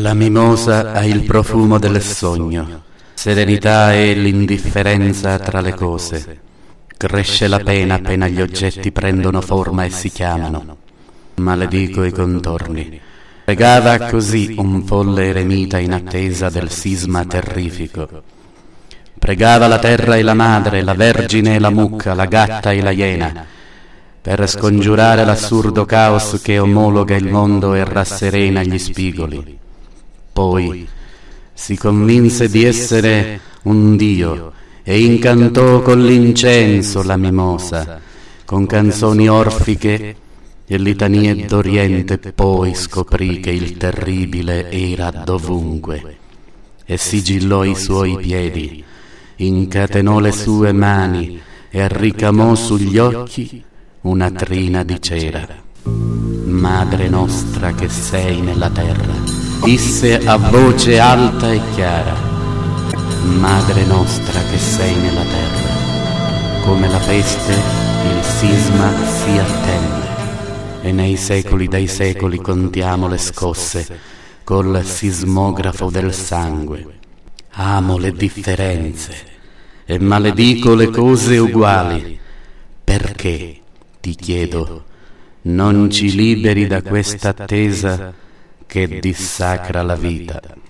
La mimosa ha il profumo del sogno, serenità e l'indifferenza tra le cose. Cresce la pena appena gli oggetti prendono forma e si chiamano. Maledico i contorni. Pregava così un folle eremita in attesa del sisma terrifico. Pregava la terra e la madre, la vergine e la mucca, la gatta e la iena, per scongiurare l'assurdo caos che omologa il mondo e rasserena gli spigoli. Poi si convinse di essere un dio e incantò con l'incenso la mimosa, con canzoni orfiche e litanie d'Oriente. Poi scoprì che il terribile era dovunque e sigillò i suoi piedi, incatenò le sue mani e ricamò sugli occhi una trina di cera. Madre nostra che sei nella terra, disse a voce alta e chiara, Madre nostra che sei nella terra, come la peste il sisma si attende, e nei secoli dei secoli contiamo le scosse col sismografo del sangue. Amo le differenze e maledico le cose uguali. Perché, ti chiedo, non ci liberi da questa attesa che dissacra la vita?